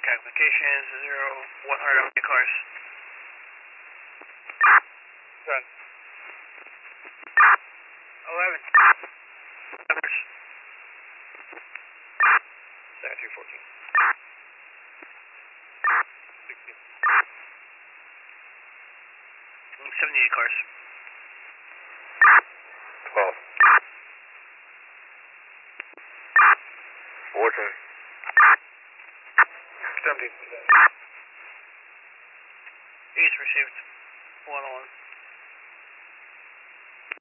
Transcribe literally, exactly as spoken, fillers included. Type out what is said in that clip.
Applications zero one hundred on the cars. Done. Eleven. Numbers. Seven three fourteen. Sixteen. Seventy-eight cars. Twelve. Fourteen. Seventeen. East received. One on one.